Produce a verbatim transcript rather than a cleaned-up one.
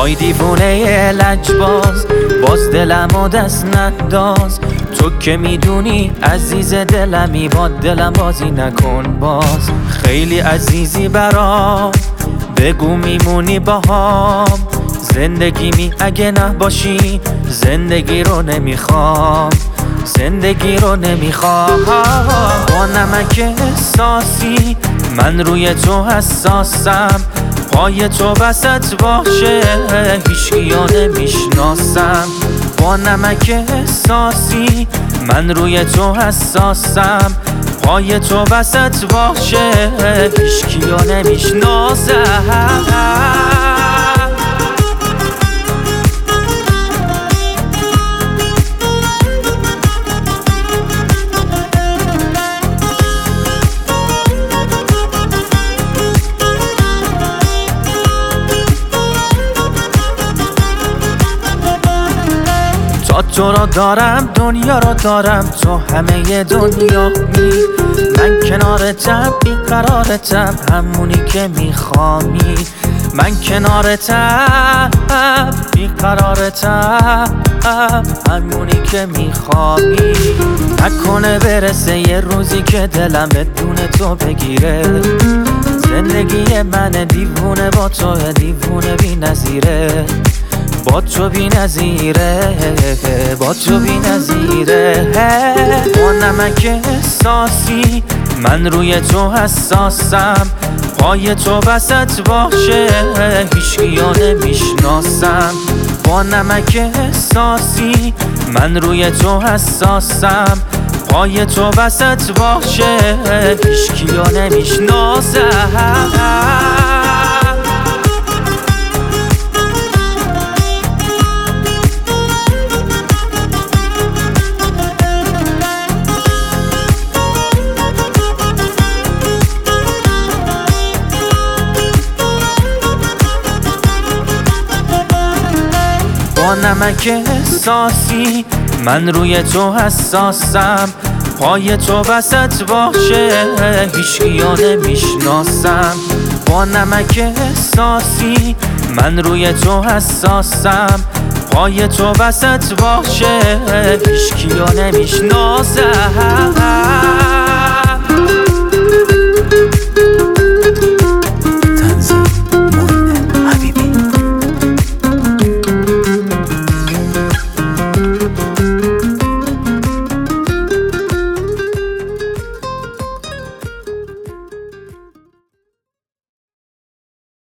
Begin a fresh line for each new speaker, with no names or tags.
وای دیوونه لجباز، باز دلمو دست نداز. تو که میدونی عزیز دلمی، با دلم بازی نکن باز. خیلی عزیزی برام، بگو میمونی باهام. زندگی می اگه نباشی، زندگی رو نمیخوام، زندگی رو نمیخوام. با نمک احساسی من روی تو حساسم، پای تو وسط باشه هیچکیو نمیشناسم. با نمک احساسی من روی تو حساسم، پای تو وسط باشه هیچکیو نمیشناسم. تا تو رو دارم دنیا رو دارم، تو همه دنیا می. من کنارتم بیقرارتم، همونی که میخوامی. من کنارتم بیقرارتم، همونی که میخوامی. نکنه برسه یه روزی که دلم بدون تو بگیره. زندگی من دیوونه با تو، دیوونه بی نظیره. با تو بی نظیره، با تو بی نظیره. با نمک احساسی من روی تو حساسم، پای تو وسط باشه هیچکیو نمیشناسم. با نمک احساسی من روی تو حساسم، پای تو وسط باشه هیچکیو نمیشناسم. با نمک احساسی من روی تو حساسم، پای تو وسط باشه هیچکیو نمیشناسم. با نمک احساسی من روی تو حساسم، پای تو وسط باشه هیچکیو نمیشناسم.